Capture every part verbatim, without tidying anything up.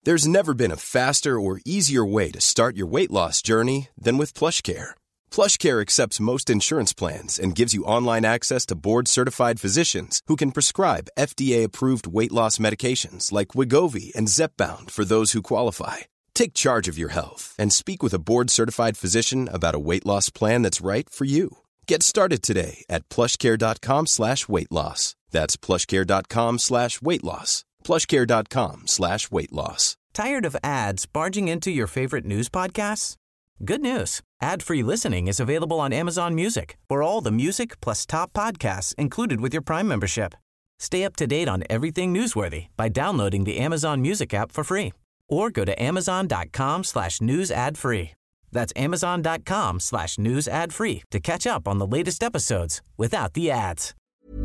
There's never been a faster or easier way to start your weight loss journey than with PlushCare. PlushCare accepts most insurance plans and gives you online access to board-certified physicians who can prescribe F D A-approved weight loss medications like Wegovy and Zepbound for those who qualify. Take charge of your health and speak with a board-certified physician about a weight loss plan that's right for you. Get started today at plushcare.com slash weight loss. That's plushcare.com slash weight loss. plushcare.com slash weight loss. Tired of ads barging into your favorite news podcasts? Good news. Ad-free listening is available on Amazon Music for all the music plus top podcasts included with your Prime membership. Stay up to date on everything newsworthy by downloading the Amazon Music app for free or go to amazon.com slash news ad free. That's amazon.com slash news ad free to catch up on the latest episodes without the ads.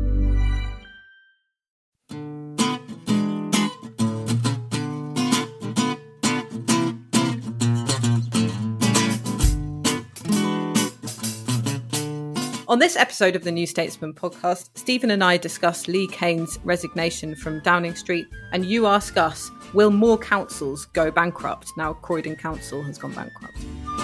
On this episode of the New Statesman podcast, Stephen and I discuss Lee Cain's resignation from Downing Street, and you ask us, will more councils go bankrupt now Croydon Council has gone bankrupt?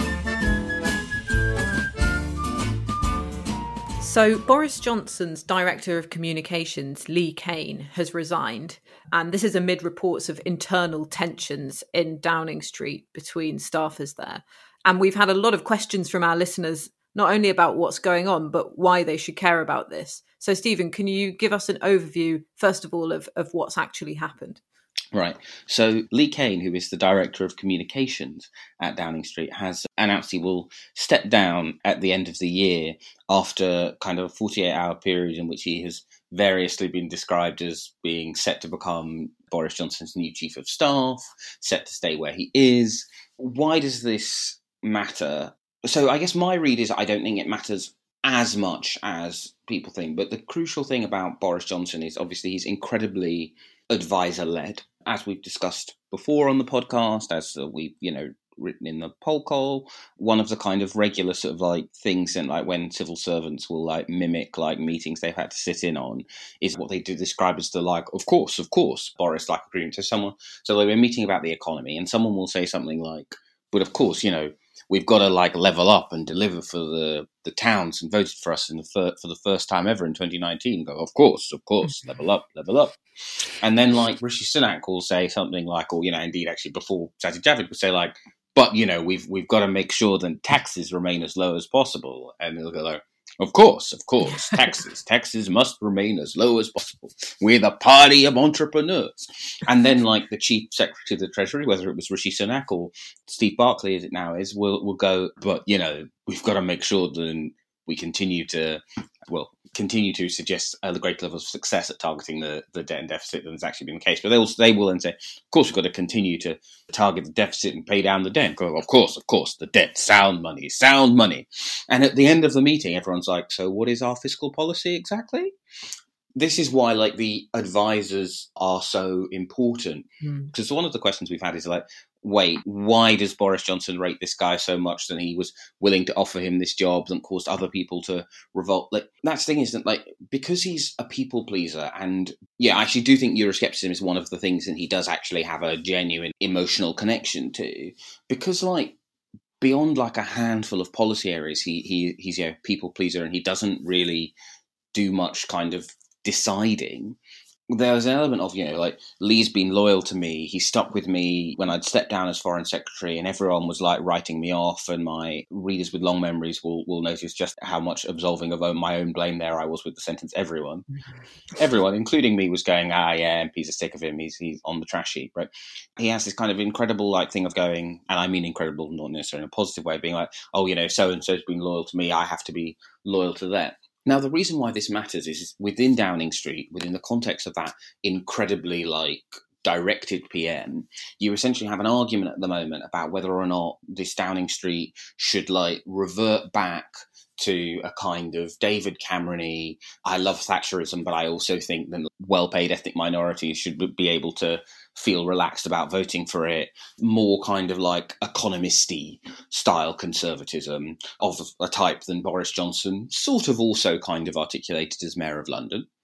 So Boris Johnson's Director of Communications, Lee Cain, has resigned, and this is amid reports of internal tensions in Downing Street between staffers there. And we've had a lot of questions from our listeners not only about what's going on, but why they should care about this. So, Stephen, can you give us an overview, first of all, of, of what's actually happened? Right. So Lee Cain, who is the Director of Communications at Downing Street, has announced he will step down at the end of the year after kind of a forty-eight hour period in which he has variously been described as being set to become Boris Johnson's new Chief of Staff, set to stay where he is. Why does this matter? So I guess my read is I don't think it matters as much as people think. But the crucial thing about Boris Johnson is obviously he's incredibly advisor-led. As we've discussed before on the podcast, as we've, you know, written in the poll call, one of the kind of regular sort of like things in like when civil servants will like mimic like meetings they've had to sit in on is what they do describe as the like, of course, of course, Boris like agreement to someone. So like, we're meeting about the economy and someone will say something like, but of course, you know, we've got to like level up and deliver for the, the towns and voted for us in the fir- for the first time ever in twenty nineteen. Go, of course, of course, level up, level up. And then like Rishi Sunak will say something like, or, you know, indeed actually before Sajid Javid would say like, but, you know, we've we've got to make sure that taxes remain as low as possible. And he'll go like, of course, of course, taxes, taxes must remain as low as possible. We're the party of entrepreneurs. And then, like, the Chief Secretary of the Treasury, whether it was Rishi Sunak or Steve Barclay, as it now is, will will go, but, you know, we've got to make sure that we continue to, well, continue to suggest a great level of success at targeting the, the debt and deficit than has actually been the case. But they will, they will then say, of course, we've got to continue to target the deficit and pay down the debt. Go, of course, of course, the debt, sound money, sound money. And at the end of the meeting, everyone's like, so what is our fiscal policy exactly? This is why, like, the advisors are so important. Because mm. one of the questions we've had is, like, wait, why does Boris Johnson rate this guy so much that he was willing to offer him this job that caused other people to revolt? Like, that's the thing is that, like, because he's a people pleaser, and, yeah, I actually do think Euroscepticism is one of the things that he does actually have a genuine emotional connection to. Because, like, beyond, like, a handful of policy areas, he, he he's, yeah, people pleaser, and he doesn't really do much kind of deciding. There's an element of, you know, like, Lee's been loyal to me. He stuck with me when I'd stepped down as foreign secretary and everyone was like writing me off, and my readers with long memories will, will notice just how much absolving of my own blame there I was with the sentence everyone. Everyone, including me, was going, ah, yeah, M Ps are sick of him. He's, he's on the trash heap, right? He has this kind of incredible, like, thing of going, and I mean incredible, not necessarily in a positive way, being like, oh, you know, so-and-so's been loyal to me. I have to be loyal to them. Now, the reason why this matters is within Downing Street, within the context of that incredibly, like, directed P M, you essentially have an argument at the moment about whether or not this Downing Street should, like, revert back to a kind of David Cameron-y, I love Thatcherism, but I also think that well-paid ethnic minorities should be able to feel relaxed about voting for it, more kind of like economist-y style conservatism of a type than Boris Johnson sort of also kind of articulated as Mayor of London.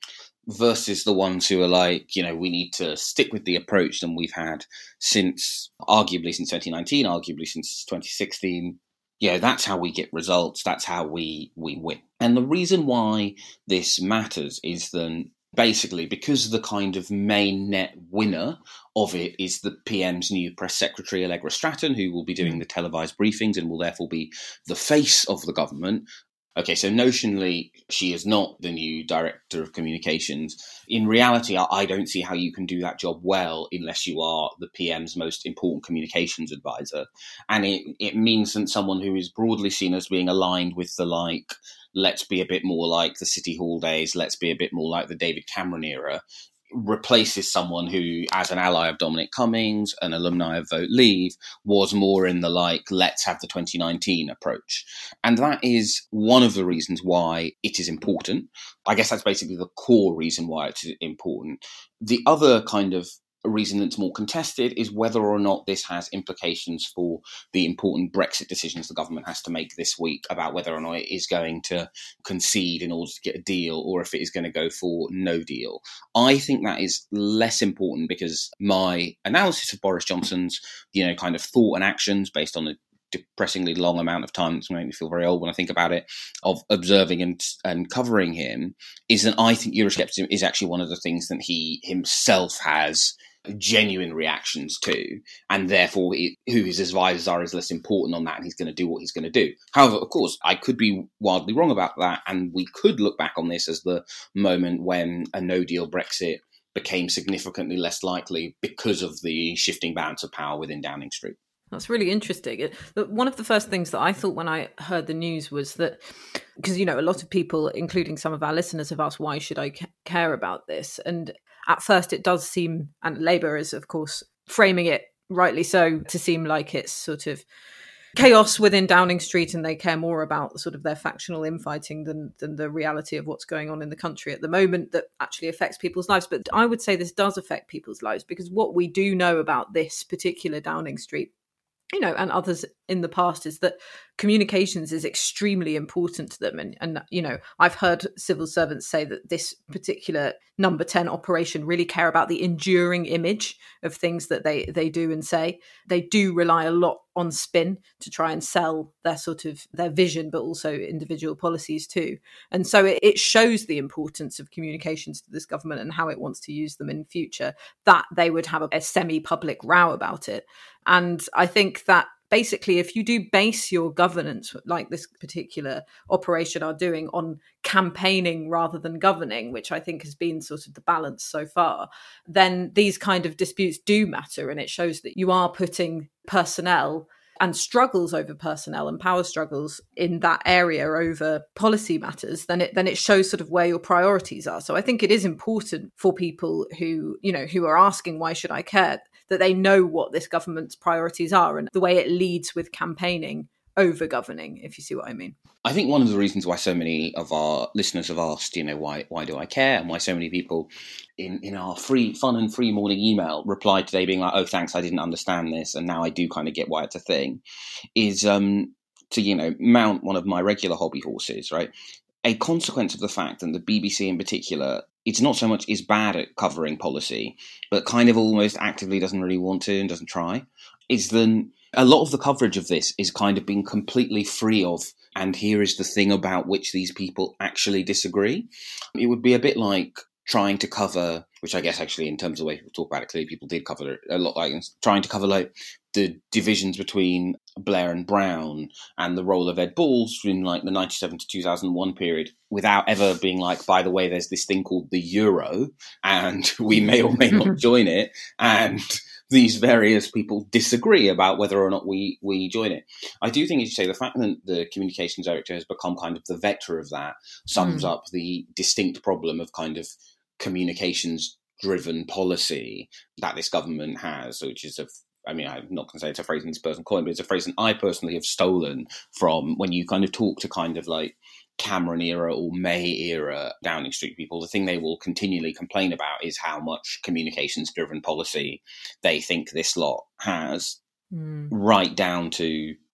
versus the ones who are like, you know, we need to stick with the approach that we've had since, arguably since twenty nineteen, arguably since twenty sixteen. Yeah, that's how we get results. That's how we, we win. And the reason why this matters is then basically because the kind of main net winner of it is the P M's new press secretary, Allegra Stratton, who will be doing the televised briefings and will therefore be the face of the government. Okay, so notionally, she is not the new director of communications. In reality, I don't see how you can do that job well unless you are the P M's most important communications advisor. And it, it means that someone who is broadly seen as being aligned with the, like, let's be a bit more like the City Hall days, let's be a bit more like the David Cameron era, replaces someone who, as an ally of Dominic Cummings, an alumni of Vote Leave, was more in the like, let's have the twenty nineteen approach. And that is one of the reasons why it is important. I guess that's basically the core reason why it's important. The other kind of reason that's more contested is whether or not this has implications for the important Brexit decisions the government has to make this week about whether or not it is going to concede in order to get a deal or if it is going to go for no deal. I think that is less important because my analysis of Boris Johnson's, you know, kind of thought and actions based on a depressingly long amount of time, that's making me feel very old when I think about it, of observing and and covering him, is that I think Euroscepticism is actually one of the things that he himself has genuine reactions to, and therefore it, who his advisors are is less important on that, and he's going to do what he's going to do. However, of course, I could be wildly wrong about that, and we could look back on this as the moment when a no-deal Brexit became significantly less likely because of the shifting balance of power within Downing Street. That's really interesting. One of the first things that I thought when I heard the news was that, because, you know, a lot of people, including some of our listeners, have asked, why should I care about this? And at first it does seem, and Labour is, of course, framing it rightly so, to seem like it's sort of chaos within Downing Street and they care more about sort of their factional infighting than, than the reality of what's going on in the country at the moment that actually affects people's lives. But I would say this does affect people's lives, because what we do know about this particular Downing Street, you know, and others in the past, is that communications is extremely important to them. And, and, you know, I've heard civil servants say that this particular number ten operation really care about the enduring image of things that they, they do and say. They do rely a lot on spin to try and sell their sort of their vision, but also individual policies too. And so it, it shows the importance of communications to this government and how it wants to use them in future, that they would have a, a semi-public row about it. And I think that basically, if you do base your governance, like this particular operation are doing, on campaigning rather than governing, which I think has been sort of the balance so far, then these kind of disputes do matter. And it shows that you are putting personnel and struggles over personnel and power struggles in that area over policy matters, then it then it shows sort of where your priorities are. So I think it is important for people who, you know, who are asking, why should I care, that they know what this government's priorities are and the way it leads with campaigning over governing, if you see what I mean. I think one of the reasons why so many of our listeners have asked, you know, why why do I care? And why so many people in, in our free, fun and free morning email replied today being like, oh, thanks, I didn't understand this. And now I do kind of get why it's a thing, is um, to, you know, mount one of my regular hobby horses, right? A consequence of the fact that the B B C in particular, it's not so much is bad at covering policy, but kind of almost actively doesn't really want to and doesn't try, is then a lot of the coverage of this is kind of being completely free of, and here is the thing about which these people actually disagree. It would be a bit like trying to cover, which I guess actually in terms of the way people talk about it, clearly people did cover it a lot, like trying to cover like the divisions between Blair and Brown and the role of Ed Balls in like the ninety-seven to two thousand one period, without ever being like, by the way, there's this thing called the Euro and we may or may not join it, and these various people disagree about whether or not we, we join it. I do think, as you say, the fact that the communications director has become kind of the vector of that sums mm. up the distinct problem of kind of communications driven policy that this government has, which is a I mean, I'm not going to say it's a phrase in this person's coin, but it's a phrase that I personally have stolen from when you kind of talk to kind of like Cameron era or May era Downing Street people. The thing they will continually complain about is how much communications driven policy they think this lot has, mm. right down to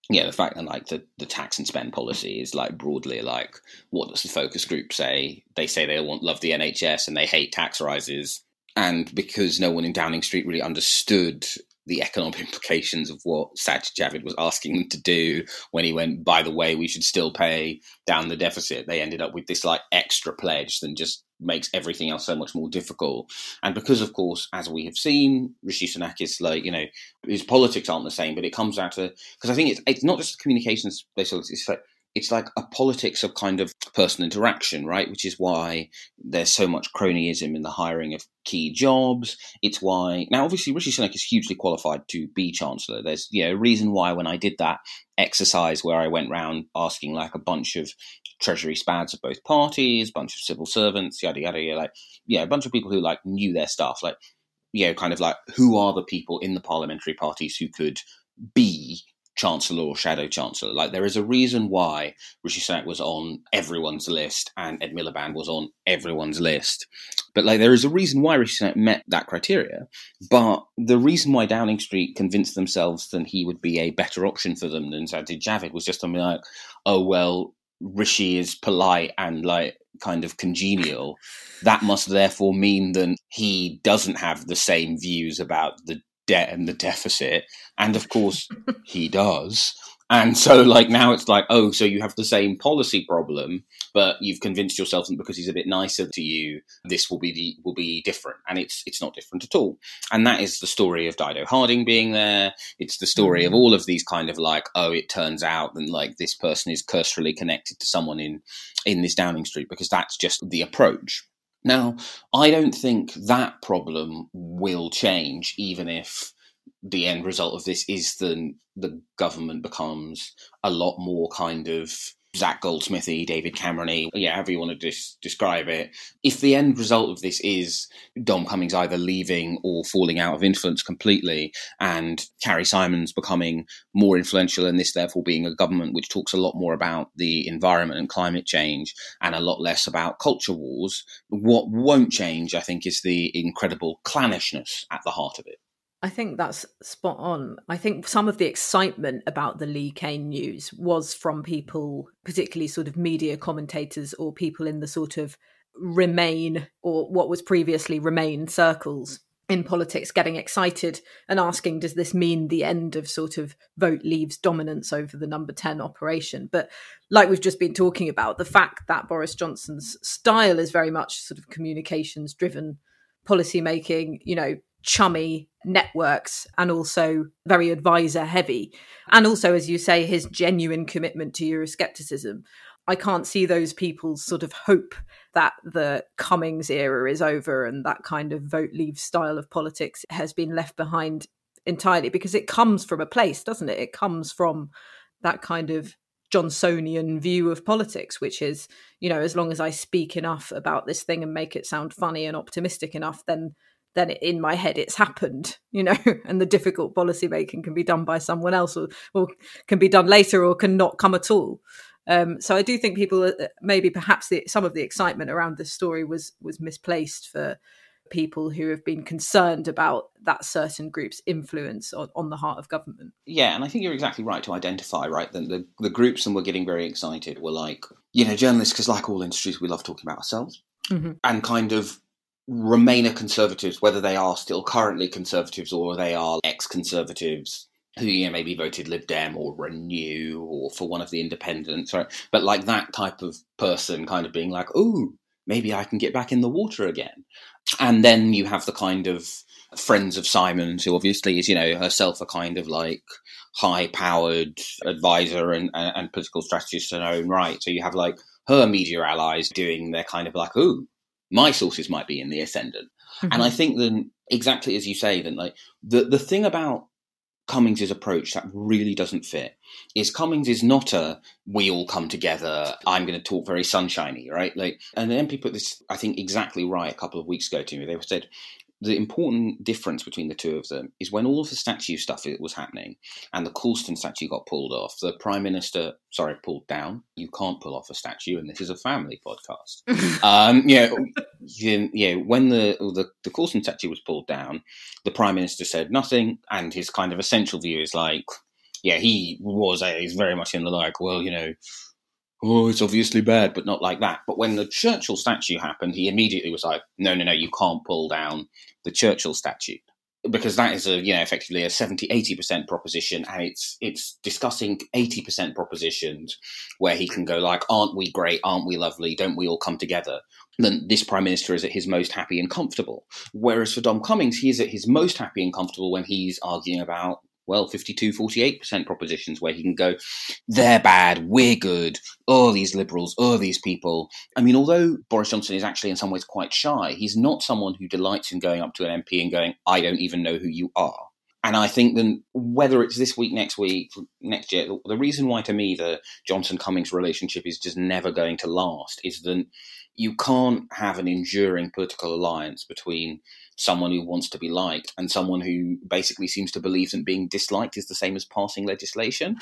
yeah, the fact that like the, the tax and spend policy is like broadly like, what does the focus group say? They say they want love the N H S and they hate tax rises. And because no one in Downing Street really understood the economic implications of what Sajid Javid was asking them to do when he went, by the way, we should still pay down the deficit, they ended up with this like extra pledge that just makes everything else so much more difficult. And because, of course, as we have seen, Rishi Sunak is like, you know, his politics aren't the same, but it comes out to, because I think it's it's not just communications based, it's like, it's like a politics of kind of personal interaction, right? Which is why there's so much cronyism in the hiring of key jobs. It's why, now obviously Rishi Sunak is hugely qualified to be Chancellor. There's, you know, a reason why when I did that exercise where I went round asking like a bunch of Treasury spads of both parties, a bunch of civil servants, yada, yada, yada, like, yeah, a bunch of people who like knew their stuff, like, you know, kind of like who are the people in the parliamentary parties who could be Chancellor or Shadow Chancellor. Like, there is a reason why Rishi Sunak was on everyone's list and Ed Miliband was on everyone's list. But like, there is a reason why Rishi Sunak met that criteria. But the reason why Downing Street convinced themselves that he would be a better option for them than Sajid Javid was just something like, oh, well, Rishi is polite and like kind of congenial. That must therefore mean that he doesn't have the same views about the debt and the deficit. And of course he does. And so like now it's like, oh, so you have the same policy problem, but you've convinced yourself that because he's a bit nicer to you, this will be the, will be different. And it's it's not different at all. And that is the story of Dido Harding being there. It's the story of all of these kind of like, oh, it turns out that like this person is cursorily connected to someone in in this Downing Street, because that's just the approach. Now, I don't think that problem will change, even if the end result of this is that the government becomes a lot more kind of Zach Goldsmithy, David Cameron-y, yeah, however you want to dis- describe it. If the end result of this is Dom Cummings either leaving or falling out of influence completely, and Carrie Simons becoming more influential, and this therefore being a government which talks a lot more about the environment and climate change and a lot less about culture wars, what won't change, I think, is the incredible clannishness at the heart of it. I think that's spot on. I think some of the excitement about the Lee Cain news was from people, particularly sort of media commentators or people in the sort of Remain or what was previously Remain circles in politics, getting excited and asking, does this mean the end of sort of Vote Leave's dominance over the number ten operation? But like we've just been talking about, the fact that Boris Johnson's style is very much sort of communications driven policy making, you know, chummy networks, and also very advisor heavy. And also, as you say, his genuine commitment to Euroscepticism. I can't see those people's sort of hope that the Cummings era is over and that kind of Vote Leave style of politics has been left behind entirely, because it comes from a place, doesn't it? It comes from that kind of Johnsonian view of politics, which is, you know, as long as I speak enough about this thing and make it sound funny and optimistic enough, then then in my head it's happened, you know, and the difficult policy making can be done by someone else, or, or can be done later, or can not come at all. Um, so I do think people, maybe perhaps the, some of the excitement around this story was was misplaced for people who have been concerned about that certain group's influence on, on the heart of government. Yeah, and I think you're exactly right to identify, right, that the, the groups that were getting very excited were like, you know, journalists, because like all industries, we love talking about ourselves, mm-hmm. and kind of Remainer conservatives, whether they are still currently conservatives or they are ex-conservatives who, you know, maybe voted Lib Dem or Renew or for one of the independents, right? But like that type of person kind of being like, oh, maybe I can get back in the water again. And then you have the kind of friends of Simons, who obviously is, you know, herself a kind of like high-powered advisor and, and, and political strategist in her own right. So you have like her media allies doing their kind of like, oh, my sources might be in the ascendant. Mm-hmm. And I think then, exactly as you say, then like the, the thing about Cummings' approach that really doesn't fit is Cummings is not a, we all come together, I'm going to talk very sunshiny, right? Like, and the M P put this, I think, exactly right a couple of weeks ago to me. They said, the important difference between the two of them is when all of the statue stuff was happening and the Coulston statue got pulled off, the Prime Minister, sorry, pulled down. You can't pull off a statue, and this is a family podcast. um, you know, you, you know, when the, the, the Coulston statue was pulled down, the Prime Minister said nothing, and his kind of essential view is like, yeah, he was a, he's very much in the like, well, you know, oh, it's obviously bad, but not like that. But when the Churchill statue happened, he immediately was like, no, no, no, you can't pull down the Churchill statue. Because that is a, you know, effectively a seventy, eighty percent proposition, and it's it's discussing eighty percent propositions where he can go like, aren't we great, aren't we lovely, don't we all come together? Then this Prime Minister is at his most happy and comfortable. Whereas for Dom Cummings, he is at his most happy and comfortable when he's arguing about, well, fifty-two, forty-eight percent propositions where he can go, they're bad, we're good, oh, these liberals, oh, these people. I mean, although Boris Johnson is actually in some ways quite shy, he's not someone who delights in going up to an M P and going, I don't even know who you are. And I think that whether it's this week, next week, next year, the reason why to me the Johnson-Cummings relationship is just never going to last is that you can't have an enduring political alliance between someone who wants to be liked and someone who basically seems to believe that being disliked is the same as passing legislation.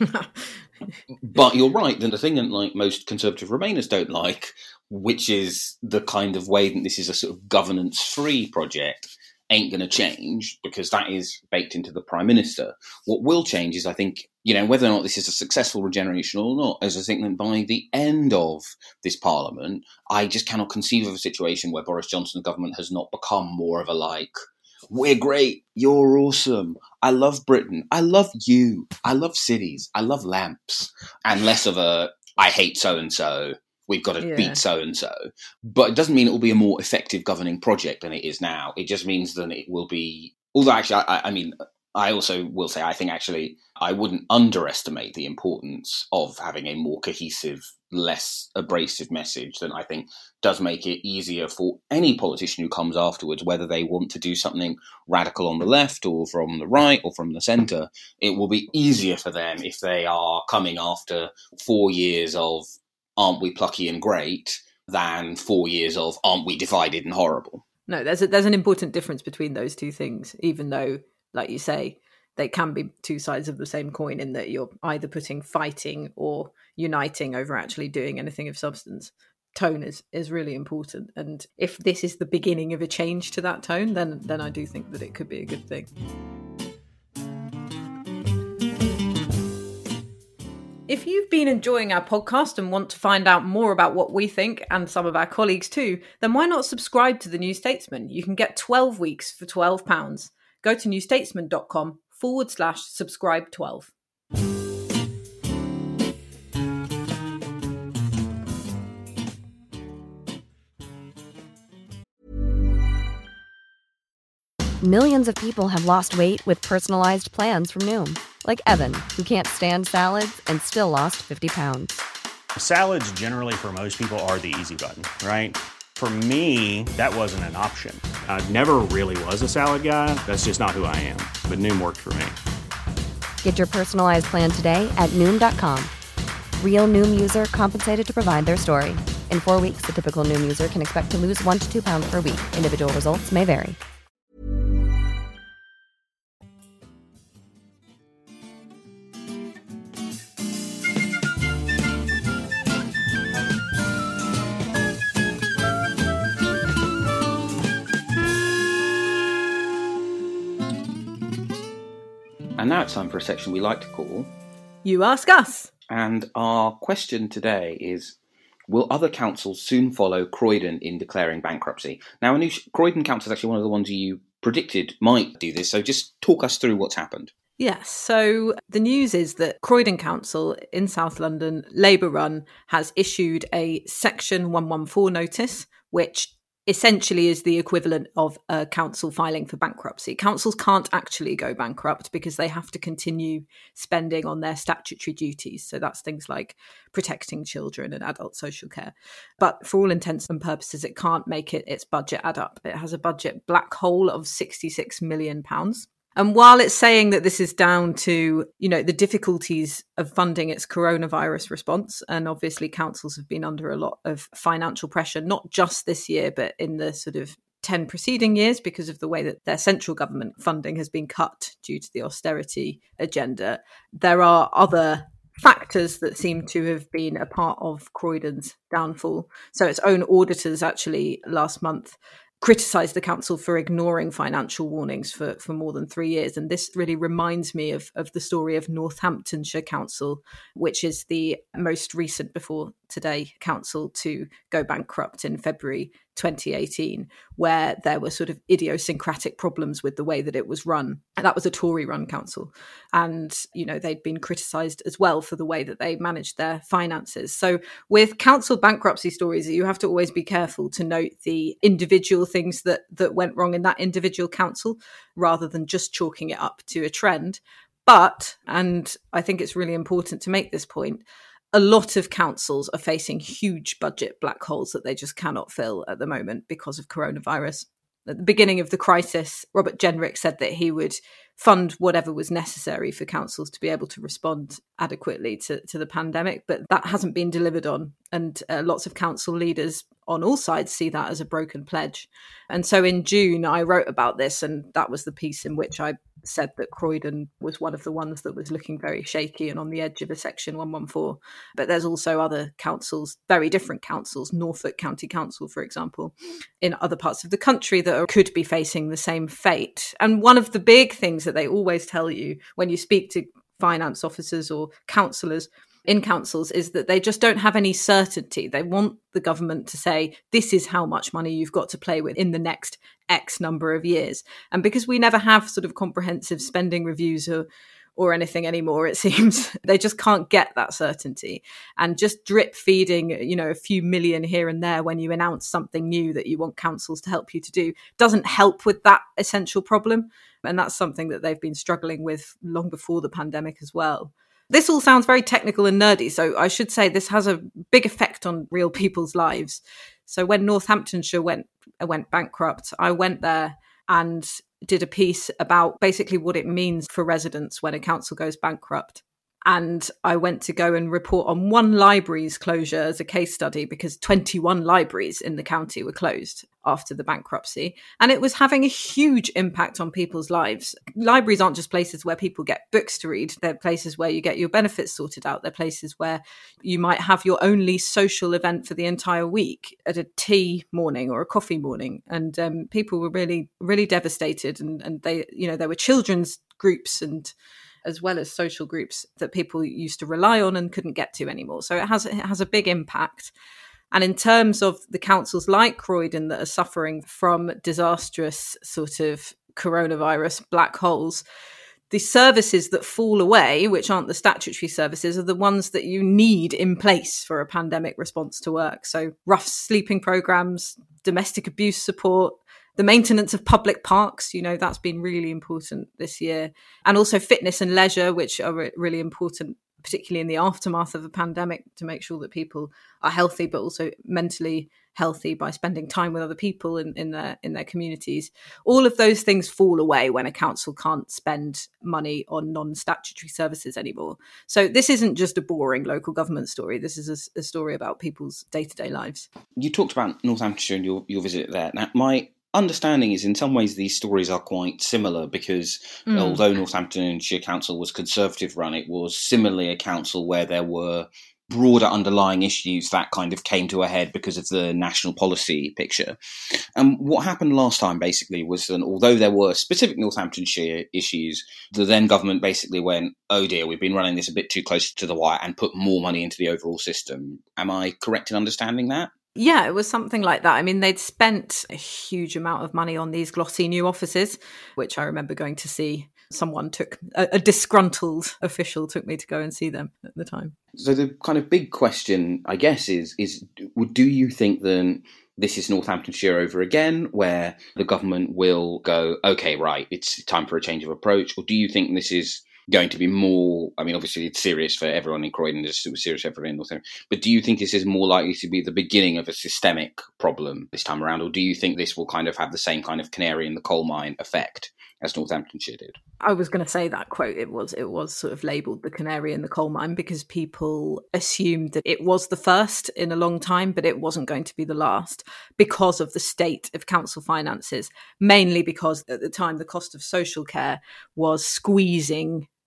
But you're right, that the thing that like most conservative Remainers don't like, which is the kind of way that this is a sort of governance-free project, ain't going to change because that is baked into the Prime Minister. What will change is, I think, you know, whether or not this is a successful regeneration or not, as I think that by the end of this Parliament, I just cannot conceive of a situation where Boris Johnson's government has not become more of a like, we're great, you're awesome, I love Britain, I love you, I love cities, I love lamps, and less of a, I hate so-and-so, we've got to yeah. beat so-and-so. But it doesn't mean it will be a more effective governing project than it is now. It just means that it will be, although actually, I, I mean, I also will say, I think actually I wouldn't underestimate the importance of having a more cohesive, less abrasive message than I think does make it easier for any politician who comes afterwards, whether they want to do something radical on the left or from the right or from the centre. It will be easier for them if they are coming after four years of aren't we plucky and great than four years of aren't we divided and horrible. No, there's a, there's an important difference between those two things, even though, like you say, they can be two sides of the same coin in that you're either putting fighting or uniting over actually doing anything of substance. Tone is, is really important. And if this is the beginning of a change to that tone, then then I do think that it could be a good thing. If you've been enjoying our podcast and want to find out more about what we think, and some of our colleagues too, then why not subscribe to The New Statesman? You can get twelve weeks for twelve pounds. Go to newstatesman.com forward slash subscribe 12. Millions of people have lost weight with personalized plans from Noom. Like Evan, who can't stand salads and still lost fifty pounds. Salads generally for most people are the easy button, right? For me, that wasn't an option. I never really was a salad guy. That's just not who I am. But Noom worked for me. Get your personalized plan today at Noom dot com. Real Noom user compensated to provide their story. In four weeks, the typical Noom user can expect to lose one to two pounds per week. Individual results may vary. And now it's time for a section we like to call You Ask Us. And our question today is, will other councils soon follow Croydon in declaring bankruptcy? Now, Anoosh, Croydon Council is actually one of the ones you predicted might do this, so just talk us through what's happened. Yes, so the news is that Croydon Council in South London, Labour run, has issued a Section one fourteen notice, which essentially is the equivalent of a council filing for bankruptcy. Councils can't actually go bankrupt because they have to continue spending on their statutory duties. So that's things like protecting children and adult social care. But for all intents and purposes, it can't make it its budget add up. It has a budget black hole of sixty-six million pounds. And while it's saying that this is down to, you know, the difficulties of funding its coronavirus response, and obviously councils have been under a lot of financial pressure, not just this year, but in the sort of ten preceding years because of the way that their central government funding has been cut due to the austerity agenda, there are other factors that seem to have been a part of Croydon's downfall. So its own auditors actually last month criticised the council for ignoring financial warnings for, for more than three years. And this really reminds me of, of the story of Northamptonshire Council, which is the most recent before today council to go bankrupt in February twenty eighteen, where there were sort of idiosyncratic problems with the way that it was run. And that was a Tory-run council. And, you know, they'd been criticised as well for the way that they managed their finances. So with council bankruptcy stories, you have to always be careful to note the individual things that, that went wrong in that individual council, rather than just chalking it up to a trend. But, and I think it's really important to make this point, a lot of councils are facing huge budget black holes that they just cannot fill at the moment because of coronavirus. At the beginning of the crisis, Robert Jenrick said that he would fund whatever was necessary for councils to be able to respond adequately to, to the pandemic, but that hasn't been delivered on. And uh, lots of council leaders on all sides see that as a broken pledge. And so in June, I wrote about this, and that was the piece in which I said that Croydon was one of the ones that was looking very shaky and on the edge of a Section one one four. But there's also other councils, very different councils, Norfolk County Council, for example, in other parts of the country that are, could be facing the same fate. And one of the big things that they always tell you when you speak to finance officers or councillors in councils is that they just don't have any certainty. They want the government to say, this is how much money you've got to play with in the next X number of years. And because we never have sort of comprehensive spending reviews or or anything anymore, it seems, they just can't get that certainty. And just drip feeding, you know, a few million here and there when you announce something new that you want councils to help you to do doesn't help with that essential problem. And that's something that they've been struggling with long before the pandemic as well. This all sounds very technical and nerdy, so I should say this has a big effect on real people's lives. So when Northamptonshire went went bankrupt, I went there and did a piece about basically what it means for residents when a council goes bankrupt. And I went to go and report on one library's closure as a case study, because twenty-one libraries in the county were closed after the bankruptcy. And it was having a huge impact on people's lives. Libraries aren't just places where people get books to read. They're places where you get your benefits sorted out. They're places where you might have your only social event for the entire week at a tea morning or a coffee morning. And um, people were really, really devastated. And, and they, you know, there were children's groups and as well as social groups that people used to rely on and couldn't get to anymore. So it has it has a big impact. And in terms of the councils like Croydon that are suffering from disastrous sort of coronavirus black holes, the services that fall away, which aren't the statutory services, are the ones that you need in place for a pandemic response to work. So rough sleeping programs, domestic abuse support, the maintenance of public parks, you know, that's been really important this year. And also fitness and leisure, which are re- really important, particularly in the aftermath of a pandemic, to make sure that people are healthy, but also mentally healthy by spending time with other people in, in their in their communities. All of those things fall away when a council can't spend money on non-statutory services anymore. So this isn't just a boring local government story. This is a, a story about people's day-to-day lives. You talked about Northamptonshire and your, your visit there. Now, my understanding is in some ways these stories are quite similar, because mm. although Northamptonshire Council was Conservative run, it was similarly a council where there were broader underlying issues that kind of came to a head because of the national policy picture. And what happened last time basically was that although there were specific Northamptonshire issues, the then government basically went, oh dear, we've been running this a bit too close to the wire, and put more money into the overall system. Am I correct in understanding that? Yeah, it was something like that. I mean, they'd spent a huge amount of money on these glossy new offices, which I remember going to see. Someone took, a, a disgruntled official took me to go and see them at the time. So the kind of big question, I guess, is, is do you think then this is Northamptonshire over again, where the government will go, okay, right, it's time for a change of approach? Or do you think this is going to be more, I mean, obviously it's serious for everyone in Croydon, it's super serious for everyone in Northampton, but do you think this is more likely to be the beginning of a systemic problem this time around, or do you think this will kind of have the same kind of canary in the coal mine effect as Northamptonshire did? I was going to say that quote, it was it was sort of labelled the canary in the coal mine because people assumed that it was the first in a long time, but it wasn't going to be the last because of the state of council finances, mainly because at the time the cost of social care was squeezing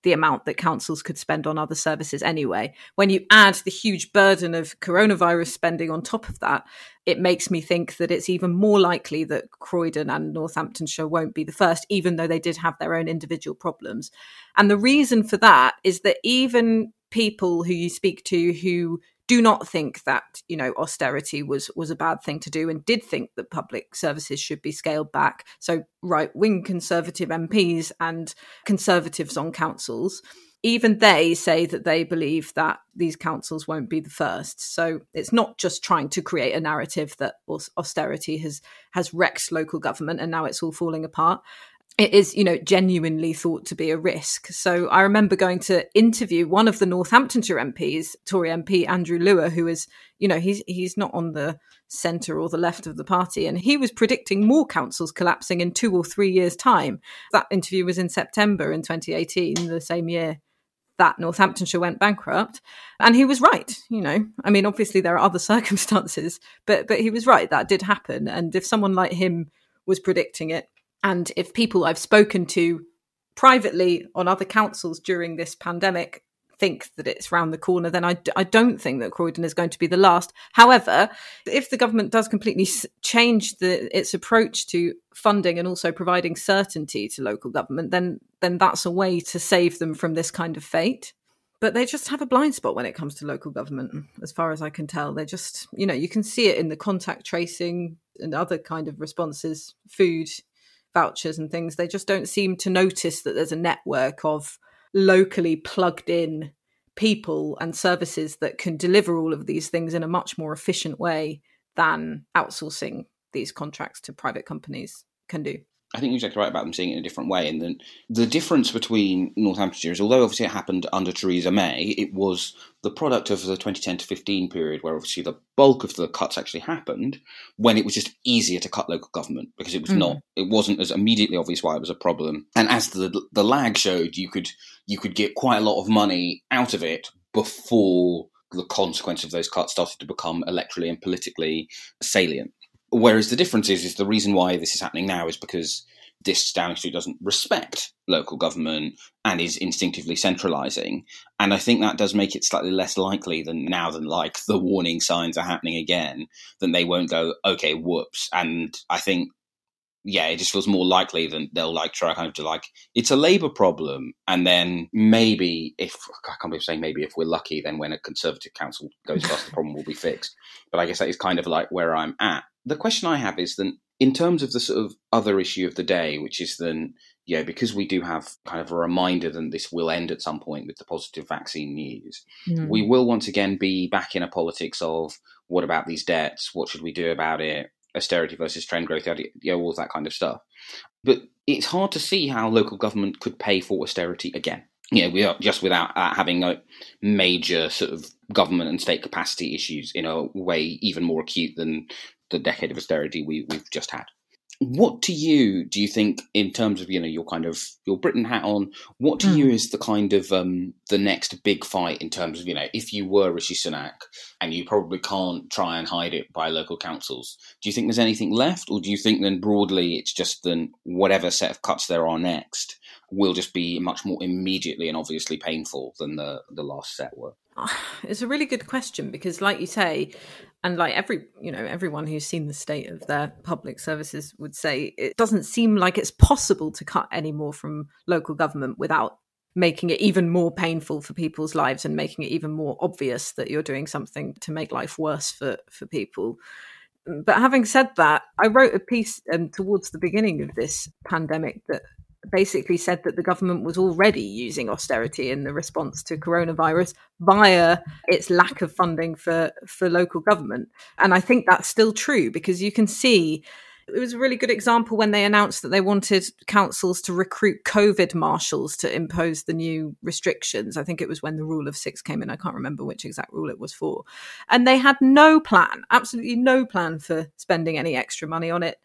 the amount that councils could spend on other services anyway. When you add the huge burden of coronavirus spending on top of that, it makes me think that it's even more likely that Croydon and Northamptonshire won't be the first, even though they did have their own individual problems. And the reason for that is that even people who you speak to who do not think that, you know, austerity was was a bad thing to do and did think that public services should be scaled back, so right-wing Conservative M Ps and Conservatives on councils, even they say that they believe that these councils won't be the first. So it's not just trying to create a narrative that austerity has has wrecked local government and now it's all falling apart. It is, you know, genuinely thought to be a risk. So I remember going to interview one of the Northamptonshire M Ps, Tory M P Andrew Lewer, who is, you know, he's he's not on the centre or the left of the party. And he was predicting more councils collapsing in two or three years' time. That interview was in September in twenty eighteen, the same year that Northamptonshire went bankrupt. And he was right, you know. I mean, obviously there are other circumstances, but but he was right. That did happen. And if someone like him was predicting it, and if people I've spoken to privately on other councils during this pandemic think that it's round the corner, then I, d- I don't think that Croydon is going to be the last. However, if the government does completely s- change the, its approach to funding and also providing certainty to local government, then then that's a way to save them from this kind of fate. But they just have a blind spot when it comes to local government, as far as I can tell. They're just, you know, you can see it in the contact tracing and other kind of responses, food vouchers and things. They just don't seem to notice that there's a network of locally plugged in people and services that can deliver all of these things in a much more efficient way than outsourcing these contracts to private companies can do. I think you're exactly right about them seeing it in a different way. And then the difference between Northamptonshire is, although obviously it happened under Theresa May, it was the product of the twenty ten to fifteen period where obviously the bulk of the cuts actually happened when it was just easier to cut local government because it was mm. not, it wasn't as immediately obvious why it was a problem. And as the the lag showed, you could you could get quite a lot of money out of it before the consequence of those cuts started to become electorally and politically salient. Whereas the difference is, is the reason why this is happening now is because this Downing Street doesn't respect local government and is instinctively centralising. And I think that does make it slightly less likely than now than like the warning signs are happening again, then they won't go, okay, whoops. And I think, yeah, it just feels more likely than they'll like try kind of to like, it's a Labour problem. And then maybe if, I can't believe saying maybe if we're lucky, then when a Conservative council goes past, the problem will be fixed. But I guess that is kind of like where I'm at. The question I have is then, in terms of the sort of other issue of the day, which is then, yeah, because we do have kind of a reminder that this will end at some point with the positive vaccine news, mm. we will once again be back in a politics of what about these debts? What should we do about it? Austerity versus trend growth, you know, all that kind of stuff. But it's hard to see how local government could pay for austerity again. You know, we are just without uh, having a major sort of government and state capacity issues in a way even more acute than the decade of austerity we, we've just had. What to you do you think, in terms of, you know, your kind of your Britain hat on, what to mm. you is the kind of um, the next big fight in terms of, you know, if you were Rishi Sunak and you probably can't try and hide it by local councils, do you think there's anything left, or do you think then broadly it's just then whatever set of cuts there are next will just be much more immediately and obviously painful than the, the last set were? It's a really good question because, like you say, and like every, you know, everyone who's seen the state of their public services would say, it doesn't seem like it's possible to cut any more from local government without making it even more painful for people's lives and making it even more obvious that you're doing something to make life worse for, for people. But having said that, I wrote a piece um, towards the beginning of this pandemic that basically said that the government was already using austerity in the response to coronavirus via its lack of funding for, for local government. And I think that's still true because you can see it was a really good example when they announced that they wanted councils to recruit COVID marshals to impose the new restrictions. I think it was when the rule of six came in. I can't remember which exact rule it was for. And they had no plan, absolutely no plan for spending any extra money on it.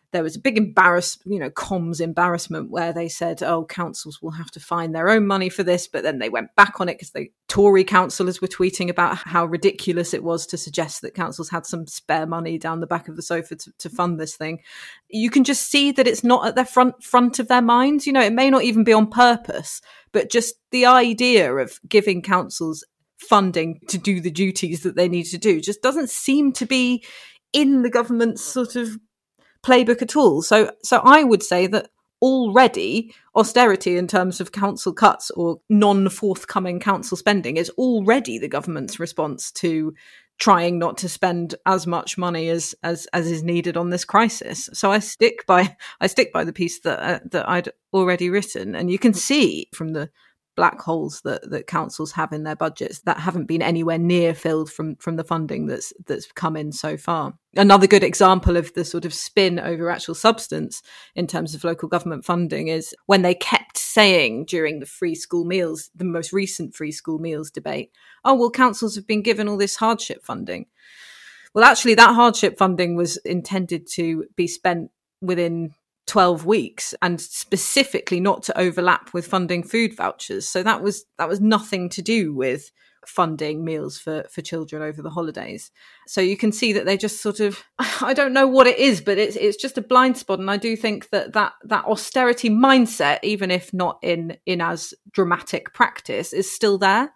there was a big embarrass, you know, comms embarrassment where they said, oh, councils will have to find their own money for this. But then they went back on it because the Tory councillors were tweeting about how ridiculous it was to suggest that councils had some spare money down the back of the sofa to, to fund this thing. You can just see that it's not at the front front of their minds. You know, it may not even be on purpose, but just the idea of giving councils funding to do the duties that they need to do just doesn't seem to be in the government's sort of playbook at all. So so I would say that already austerity in terms of council cuts or non-forthcoming council spending is already the government's response to trying not to spend as much money as as as is needed on this crisis. So I stick by I stick by the piece that uh, that I'd already written, and you can see from the black holes that, that councils have in their budgets that haven't been anywhere near filled from, from the funding that's that's come in so far. Another good example of the sort of spin over actual substance in terms of local government funding is when they kept saying during the free school meals, the most recent free school meals debate, oh, well, councils have been given all this hardship funding. Well, actually, that hardship funding was intended to be spent within twelve weeks and specifically not to overlap with funding food vouchers. So that was that was nothing to do with funding meals for, for children over the holidays. So you can see that they just sort of, I don't know what it is, but it's it's just a blind spot. And I do think that that, that austerity mindset, even if not in, in as dramatic practice, is still there.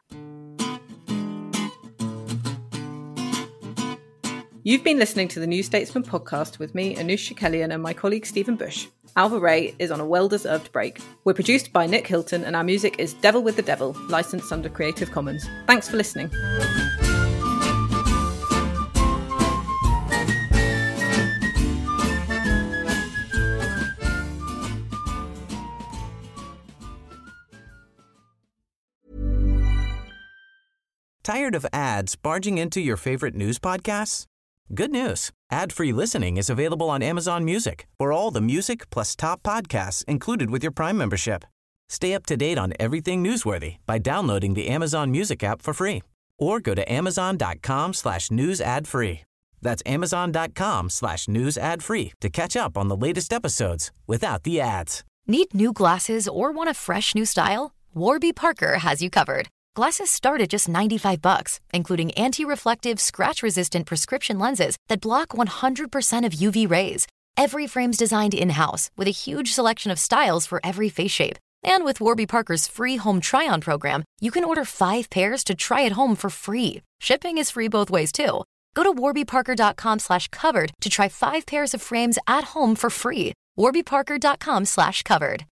You've been listening to the New Statesman podcast with me, Anoosh Chakelian, and my colleague Stephen Bush. Alva Ray is on a well-deserved break. We're produced by Nick Hilton, and our music is Devil with the Devil, licensed under Creative Commons. Thanks for listening. Tired of ads barging into your favorite news podcasts? Good news. Ad-free listening is available on Amazon Music for all the music plus top podcasts included with your Prime membership. Stay up to date on everything newsworthy by downloading the Amazon Music app for free or go to amazon.com slash news ad free. That's amazon.com slash news ad free to catch up on the latest episodes without the ads. Need new glasses or want a fresh new style? Warby Parker has you covered. Glasses start at just ninety-five bucks, including anti-reflective, scratch-resistant prescription lenses that block one hundred percent of U V rays. Every frame's designed in-house with a huge selection of styles for every face shape. And with Warby Parker's free home try-on program, you can order five pairs to try at home for free. Shipping is free both ways, too. Go to warbyparker.com slash covered to try five pairs of frames at home for free. warbyparker.com slash covered.